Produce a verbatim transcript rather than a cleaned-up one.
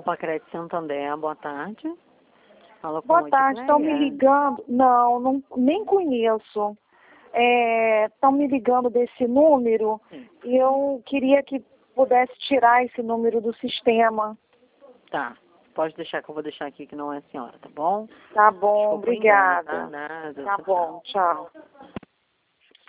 Pacrete Santander, boa tarde. Fala com Boa tarde, estão me ligando. Não, não, nem conheço. Estão me ligando desse número. Sim. E eu queria que pudesse tirar esse número do sistema. Tá, pode deixar que eu vou deixar aqui que não é a senhora, tá bom? Tá bom, Desculpa, obrigada. Engano, tá? Nada, tá tchau, bom, tchau.